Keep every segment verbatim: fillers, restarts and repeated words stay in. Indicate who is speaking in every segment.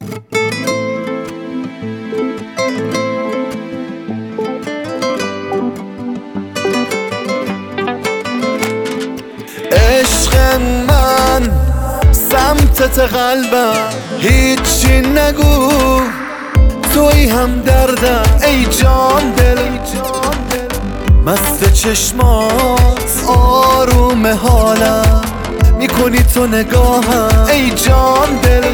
Speaker 1: عشق من سمتت قلبم، هیچی نگو توی هم دردم. ای جان دل مست چشمات آروم حالم، میکنی تو نگاهم. ای جان دل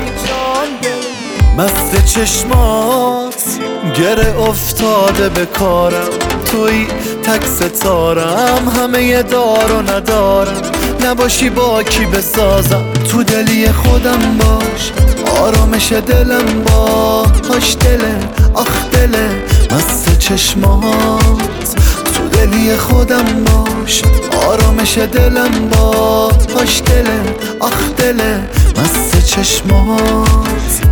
Speaker 1: مست چشمات گره افتاده به کارم، توی تک ستارم، همه دار و ندارم. نباشی با کی بسازم، تو دلی خودم باش، آرامش دلم باش. دله آخ دله مست چشمات، تو دلی خودم باش، آرامش دلم باش. دله آخ دله مست چشمات.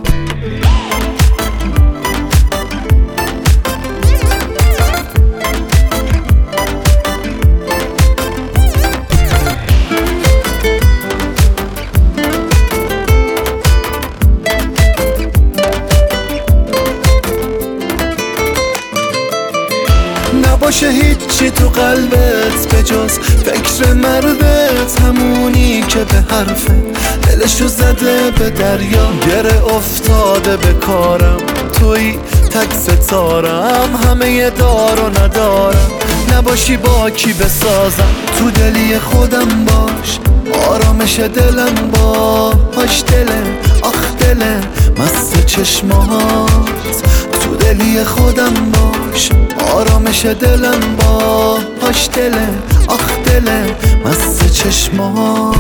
Speaker 1: نباشه هیچی تو قلبت به جز فکر مردت، همونی که به حرفت دلشو زده به دریا. گره افتاده به کارم، توی تک ستارم، همه دار و ندارم. نباشی با کی بسازم، تو دلی خودم باش، آرامش دلم باش. دله آخ دله مست چشمات، تو دلی خودم باش، آرامش دلم باش. دله آخ دله مست چشمات.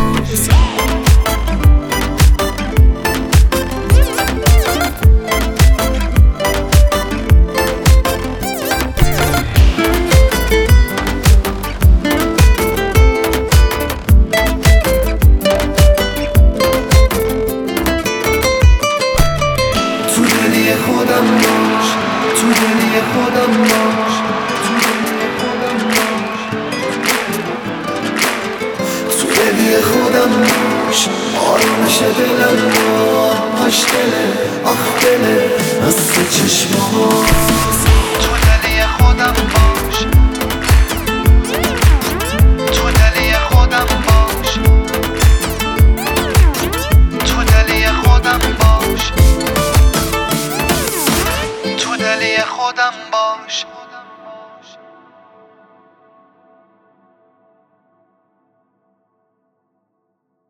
Speaker 1: تو دلی خودم باش، تو دلی خودم باش، تو دلی خودم باش، آرامش دلم باش. دله آخ دله مست چشمات.